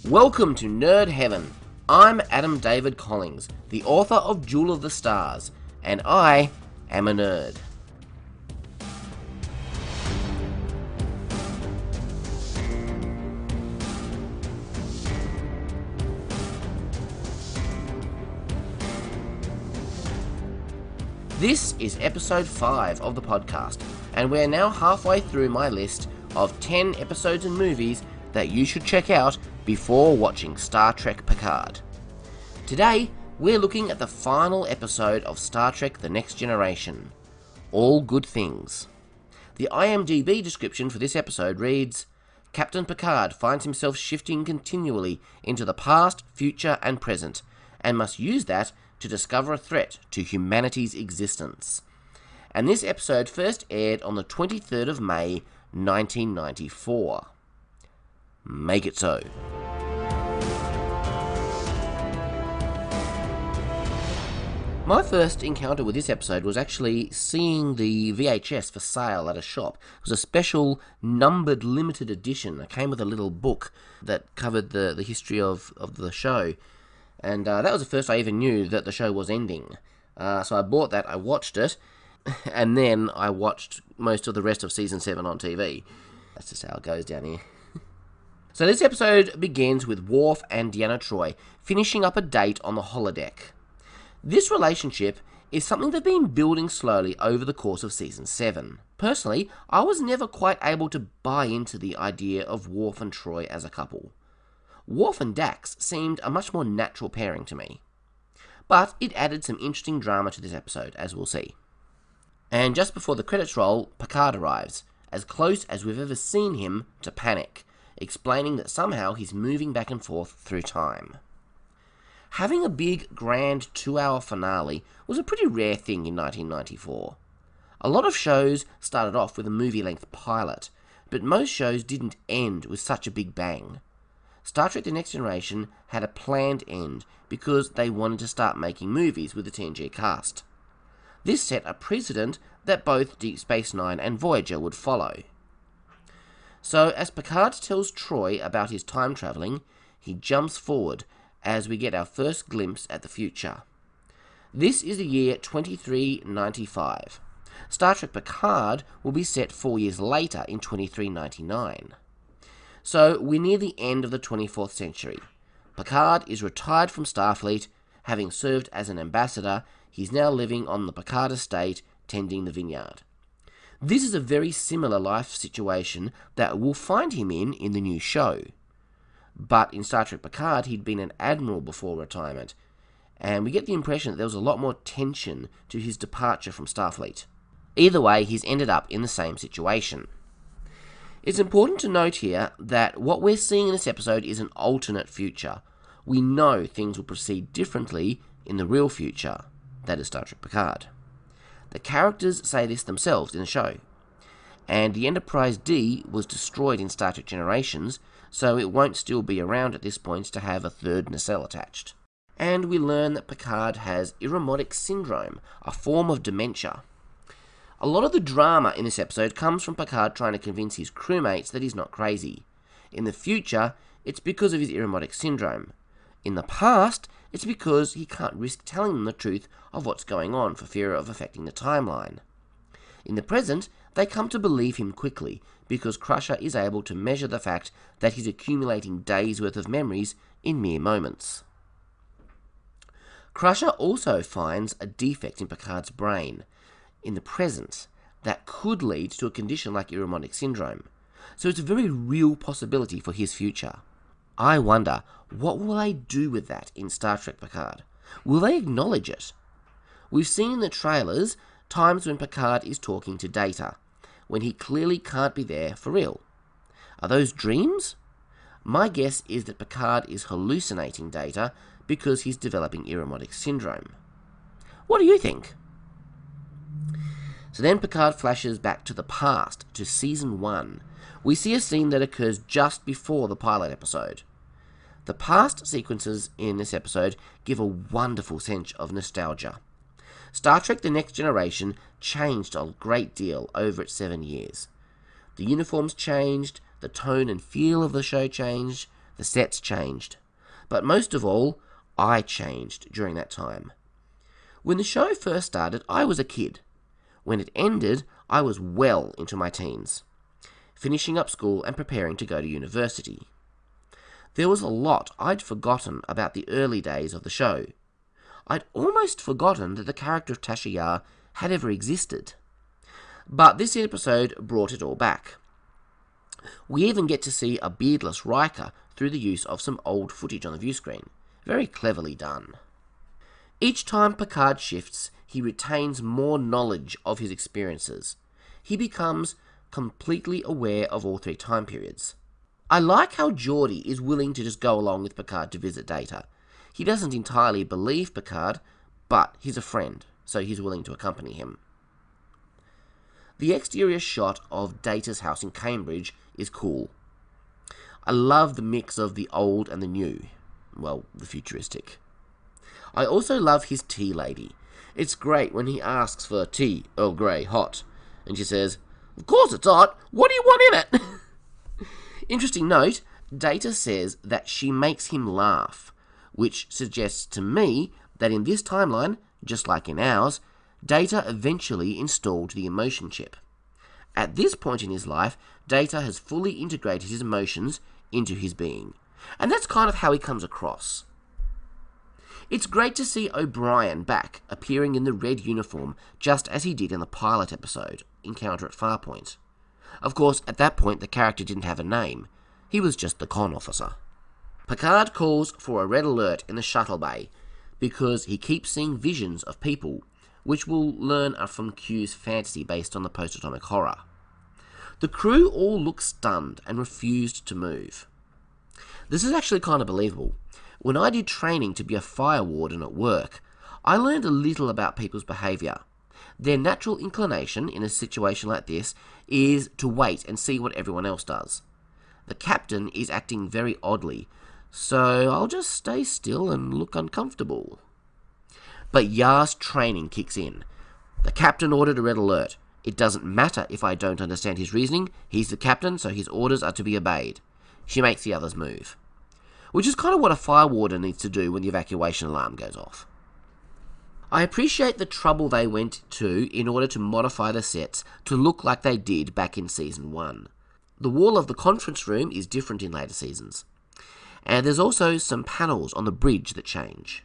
Welcome to Nerd Heaven. I'm Adam David Collings, the author of Jewel of the Stars, and I am a nerd. This is episode 5 of the podcast, and we're now halfway through my list of 10 episodes and movies that you should check out before watching Star Trek Picard. Today, we're looking at the final episode of Star Trek The Next Generation, All Good Things. The IMDb description for this episode reads, Captain Picard finds himself shifting continually into the past, future, and present, and must use that to discover a threat to humanity's existence. And this episode first aired on the 23rd of May, 1994. Make it so. My first encounter with this episode was actually seeing the VHS for sale at a shop. It was a special numbered limited edition. It came with a little book that covered the history of the show. And that was the first I even knew that the show was ending. So I bought that, I watched it, and then I watched most of the rest of Season 7 on TV. That's just how it goes down here. So this episode begins with Worf and Deanna Troi finishing up a date on the holodeck. This relationship is something they've been building slowly over the course of Season 7. Personally, I was never quite able to buy into the idea of Worf and Troi as a couple. Worf and Dax seemed a much more natural pairing to me. But it added some interesting drama to this episode, as we'll see. And just before the credits roll, Picard arrives, as close as we've ever seen him to panic, explaining that somehow he's moving back and forth through time. Having a big, grand 2-hour finale was a pretty rare thing in 1994. A lot of shows started off with a movie-length pilot, but most shows didn't end with such a big bang. Star Trek The Next Generation had a planned end because they wanted to start making movies with the TNG cast. This set a precedent that both Deep Space Nine and Voyager would follow. So, as Picard tells Troi about his time travelling, he jumps forward as we get our first glimpse at the future. This is the year 2395. Star Trek Picard will be set 4 years later in 2399. So, we're near the end of the 24th century. Picard is retired from Starfleet. Having served as an ambassador, he's now living on the Picard estate, tending the vineyard. This is a very similar life situation that we'll find him in the new show. But in Star Trek Picard, he'd been an admiral before retirement, and we get the impression that there was a lot more tension to his departure from Starfleet. Either way, he's ended up in the same situation. It's important to note here that what we're seeing in this episode is an alternate future. We know things will proceed differently in the real future, that is Star Trek Picard. The characters say this themselves in the show. And the Enterprise D was destroyed in Star Trek Generations, so it won't still be around at this point to have a third nacelle attached. And we learn that Picard has Irumodic syndrome, a form of dementia. A lot of the drama in this episode comes from Picard trying to convince his crewmates that he's not crazy. In the future, it's because of his Irumodic syndrome. In the past, it's because he can't risk telling them the truth of what's going on for fear of affecting the timeline. In the present, they come to believe him quickly because Crusher is able to measure the fact that he's accumulating days' worth of memories in mere moments. Crusher also finds a defect in Picard's brain in the present that could lead to a condition like Irumodic syndrome, so it's a very real possibility for his future. I wonder, what will they do with that in Star Trek Picard? Will they acknowledge it? We've seen in the trailers times when Picard is talking to Data, when he clearly can't be there for real. Are those dreams? My guess is that Picard is hallucinating Data because he's developing Irumodic syndrome. What do you think? So then Picard flashes back to the past, to Season 1. We see a scene that occurs just before the pilot episode. The past sequences in this episode give a wonderful sense of nostalgia. Star Trek The Next Generation changed a great deal over its 7 years. The uniforms changed, the tone and feel of the show changed, The sets changed. But most of all, I changed during that time. When the show first started, I was a kid. When it ended, I was well into my teens, finishing up school and preparing to go to university. There was a lot I'd forgotten about the early days of the show. I'd almost forgotten that the character of Tasha Yar had ever existed. But this episode brought it all back. We even get to see a beardless Riker through the use of some old footage on the view screen. Very cleverly done. Each time Picard shifts, he retains more knowledge of his experiences. He becomes completely aware of all three time periods. I like how Geordi is willing to just go along with Picard to visit Data. He doesn't entirely believe Picard, but he's a friend, so he's willing to accompany him. The exterior shot of Data's house in Cambridge is cool. I love the mix of the old and the new. Well, the futuristic. I also love his tea lady. It's great when he asks for tea, Earl Grey, hot, and she says, "Of course it's hot, what do you want in it?" Interesting note, Data says that she makes him laugh, which suggests to me that in this timeline, just like in ours, Data eventually installed the emotion chip. At this point in his life, Data has fully integrated his emotions into his being, and that's kind of how he comes across. It's great to see O'Brien back, appearing in the red uniform, just as he did in the pilot episode, Encounter at Farpoint. Of course, at that point the character didn't have a name. He was just the con officer. Picard calls for a red alert in the shuttle bay, because he keeps seeing visions of people, which we'll learn are from Q's fantasy based on the post-atomic horror. The crew all look stunned and refused to move. This is actually kind of believable. When I did training to be a fire warden at work, I learned a little about people's behaviour. Their natural inclination in a situation like this is to wait and see what everyone else does. The captain is acting very oddly, so I'll just stay still and look uncomfortable. But Yar's training kicks in. The captain ordered a red alert. It doesn't matter if I don't understand his reasoning. He's the captain, so his orders are to be obeyed. She makes the others move. Which is kind of what a fire warden needs to do when the evacuation alarm goes off. I appreciate the trouble they went to in order to modify the sets to look like they did back in Season 1. The wall of the conference room is different in later seasons. And there's also some panels on the bridge that change.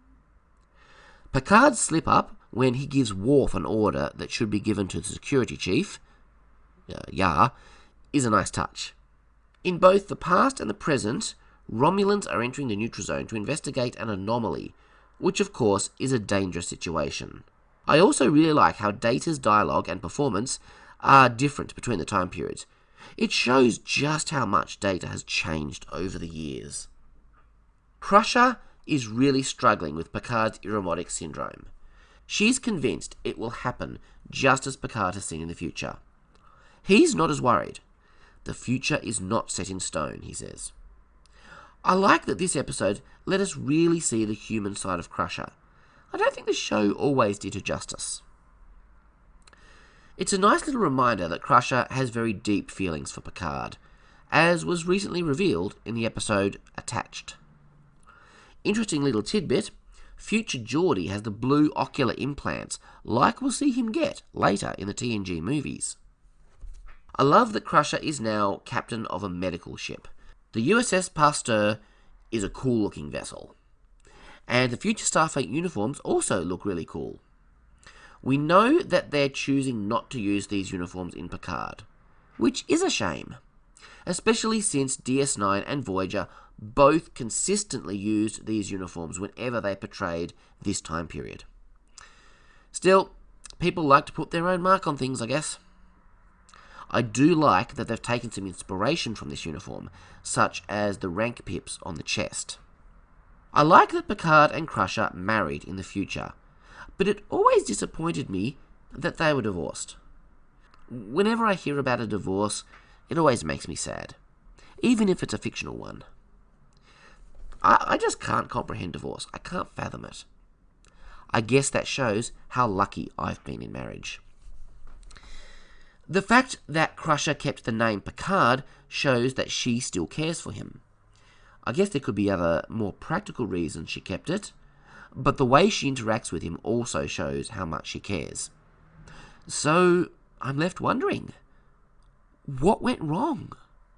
Picard's slip-up when he gives Worf an order that should be given to the security chief, Yar, is a nice touch. In both the past and the present, Romulans are entering the neutral zone to investigate an anomaly, which of course is a dangerous situation. I also really like how Data's dialogue and performance are different between the time periods. It shows just how much Data has changed over the years. Crusher is really struggling with Picard's Irumodic syndrome. She's convinced it will happen just as Picard has seen in the future. He's not as worried. The future is not set in stone, he says. I like that this episode let us really see the human side of Crusher. I don't think the show always did her justice. It's a nice little reminder that Crusher has very deep feelings for Picard, as was recently revealed in the episode Attached. Interesting little tidbit, future Geordi has the blue ocular implants, like we'll see him get later in the TNG movies. I love that Crusher is now captain of a medical ship. The USS Pasteur is a cool-looking vessel. And the future Starfleet uniforms also look really cool. We know that they're choosing not to use these uniforms in Picard, which is a shame, especially since DS9 and Voyager both consistently used these uniforms whenever they portrayed this time period. Still, people like to put their own mark on things, I guess. I do like that they've taken some inspiration from this uniform, such as the rank pips on the chest. I like that Picard and Crusher married in the future, but it always disappointed me that they were divorced. Whenever I hear about a divorce, it always makes me sad, even if it's a fictional one. I just can't comprehend divorce. I can't fathom it. I guess that shows how lucky I've been in marriage. The fact that Crusher kept the name Picard shows that she still cares for him. I guess there could be other, more practical reasons she kept it, but the way she interacts with him also shows how much she cares. So, I'm left wondering, what went wrong?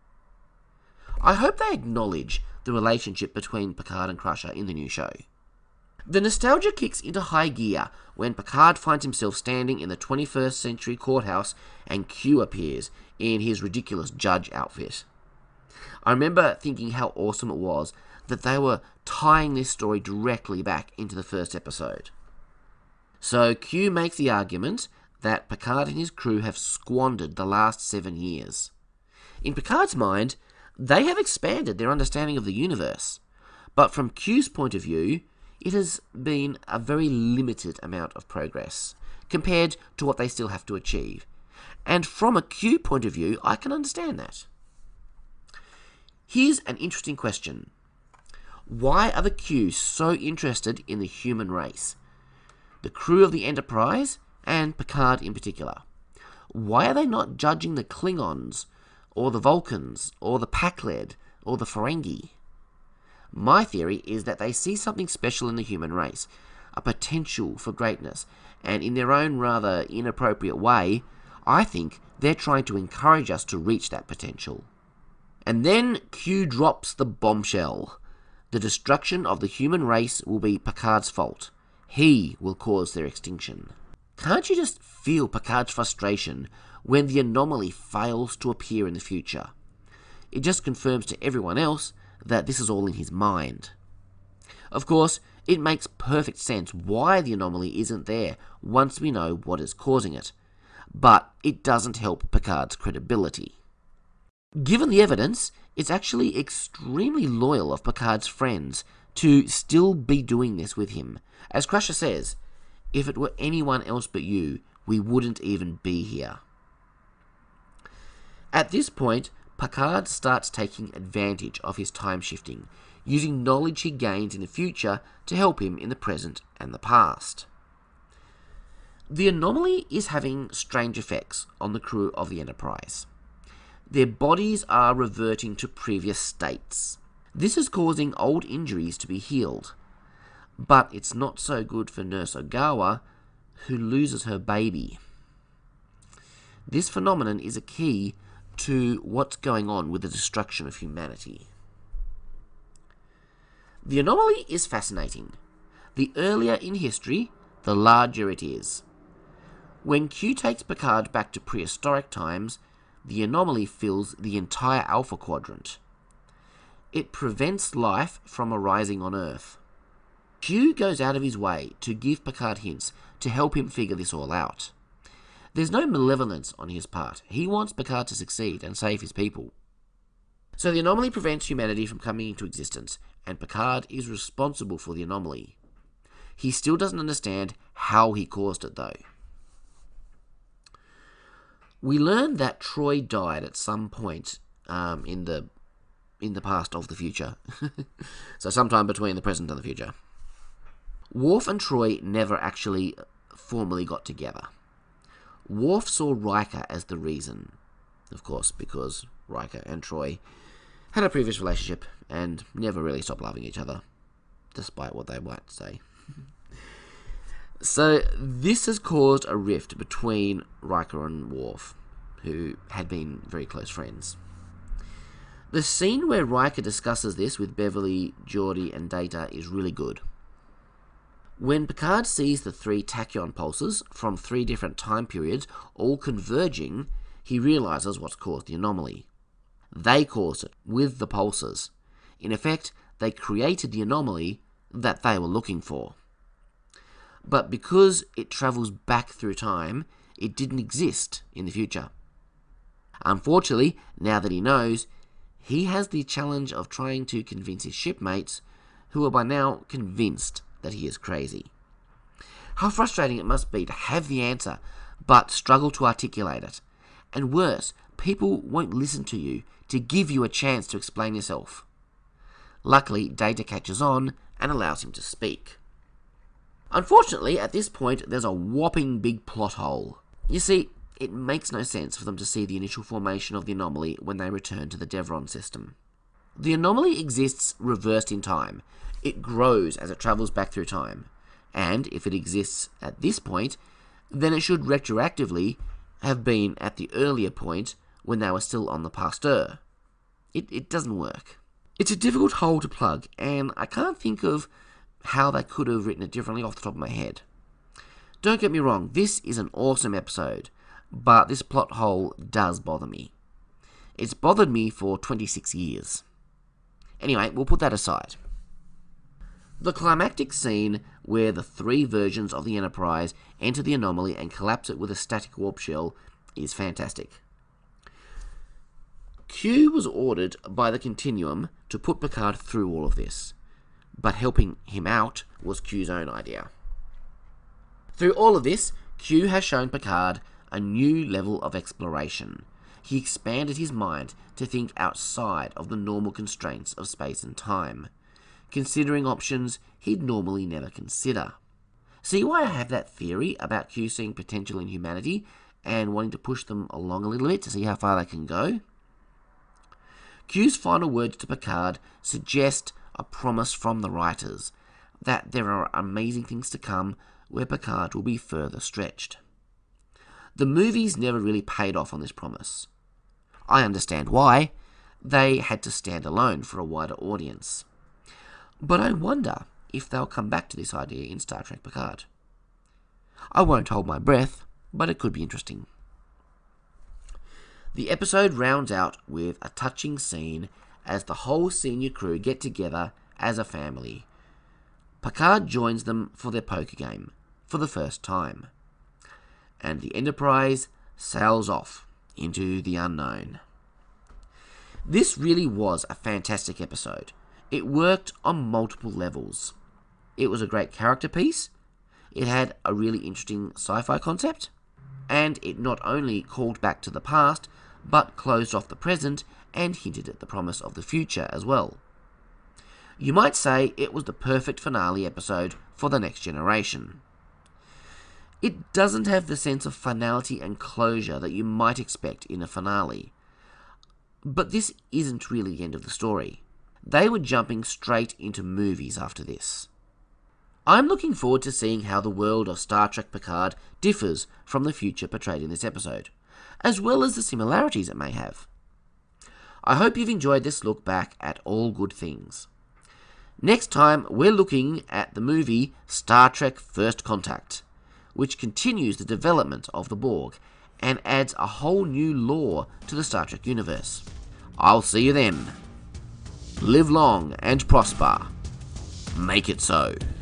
I hope they acknowledge the relationship between Picard and Crusher in the new show. The nostalgia kicks into high gear when Picard finds himself standing in the 21st century courthouse and Q appears in his ridiculous judge outfit. I remember thinking how awesome it was that they were tying this story directly back into the first episode. So Q makes the argument that Picard and his crew have squandered the last 7 years. In Picard's mind, they have expanded their understanding of the universe, but from Q's point of view, it has been a very limited amount of progress compared to what they still have to achieve. And from a Q point of view, I can understand that. Here's an interesting question. Why are the Q so interested in the human race? The crew of the Enterprise, and Picard in particular. Why are they not judging the Klingons, or the Vulcans, or the Pakled, or the Ferengi? My theory is that they see something special in the human race, a potential for greatness, and in their own rather inappropriate way, I think they're trying to encourage us to reach that potential. And then Q drops the bombshell. The destruction of the human race will be Picard's fault. He will cause their extinction. Can't you just feel Picard's frustration when the anomaly fails to appear in the future? It just confirms to everyone else that this is all in his mind. Of course, it makes perfect sense why the anomaly isn't there once we know what is causing it, but it doesn't help Picard's credibility. Given the evidence, it's actually extremely loyal of Picard's friends to still be doing this with him. As Crusher says, if it were anyone else but you, we wouldn't even be here. At this point, Picard starts taking advantage of his time shifting, using knowledge he gains in the future to help him in the present and the past. The anomaly is having strange effects on the crew of the Enterprise. Their bodies are reverting to previous states. This is causing old injuries to be healed, but it's not so good for Nurse Ogawa, who loses her baby. This phenomenon is a key to what's going on with the destruction of humanity. The anomaly is fascinating. The earlier in history, the larger it is. When Q takes Picard back to prehistoric times, the anomaly fills the entire Alpha Quadrant. It prevents life from arising on Earth. Q goes out of his way to give Picard hints to help him figure this all out. There's no malevolence on his part. He wants Picard to succeed and save his people. So the anomaly prevents humanity from coming into existence, and Picard is responsible for the anomaly. He still doesn't understand how he caused it, though. We learn that Troy died at some point in the past of the future. So sometime between the present and the future. Worf and Troy never actually formally got together. Worf saw Riker as the reason, of course, because Riker and Troy had a previous relationship and never really stopped loving each other, despite what they might say. So this has caused a rift between Riker and Worf, who had been very close friends. The scene where Riker discusses this with Beverly, Geordi, and Data is really good. When Picard sees the 3 tachyon pulses from 3 different time periods all converging, he realizes what's caused the anomaly. They caused it with the pulses. In effect, they created the anomaly that they were looking for. But because it travels back through time, it didn't exist in the future. Unfortunately, now that he knows, he has the challenge of trying to convince his shipmates, who are by now convinced that he is crazy. How frustrating it must be to have the answer, but struggle to articulate it. And worse, people won't listen to you to give you a chance to explain yourself. Luckily, Data catches on and allows him to speak. Unfortunately, at this point, there's a whopping big plot hole. You see, it makes no sense for them to see the initial formation of the anomaly when they return to the Devron system. The anomaly exists reversed in time. It grows as it travels back through time. And if it exists at this point, then it should retroactively have been at the earlier point when they were still on the Pasteur. It doesn't work. It's a difficult hole to plug, and I can't think of how they could have written it differently off the top of my head. Don't get me wrong, this is an awesome episode, but this plot hole does bother me. It's bothered me for 26 years. Anyway, we'll put that aside. The climactic scene where the three versions of the Enterprise enter the anomaly and collapse it with a static warp shell is fantastic. Q was ordered by the Continuum to put Picard through all of this, but helping him out was Q's own idea. Through all of this, Q has shown Picard a new level of exploration. He expanded his mind to think outside of the normal constraints of space and time, considering options he'd normally never consider. See why I have that theory about Q seeing potential in humanity and wanting to push them along a little bit to see how far they can go? Q's final words to Picard suggest a promise from the writers that there are amazing things to come where Picard will be further stretched. The movies never really paid off on this promise. I understand why. They had to stand alone for a wider audience. But I wonder if they'll come back to this idea in Star Trek Picard. I won't hold my breath, but it could be interesting. The episode rounds out with a touching scene as the whole senior crew get together as a family. Picard joins them for their poker game, for the first time. And the Enterprise sails off into the unknown. This really was a fantastic episode. It worked on multiple levels. It was a great character piece, it had a really interesting sci-fi concept, and it not only called back to the past, but closed off the present and hinted at the promise of the future as well. You might say it was the perfect finale episode for The Next Generation. It doesn't have the sense of finality and closure that you might expect in a finale. But this isn't really the end of the story. They were jumping straight into movies after this. I'm looking forward to seeing how the world of Star Trek Picard differs from the future portrayed in this episode, as well as the similarities it may have. I hope you've enjoyed this look back at all good things. Next time, we're looking at the movie Star Trek First Contact, which continues the development of the Borg and adds a whole new lore to the Star Trek universe. I'll see you then. Live long and prosper. Make it so.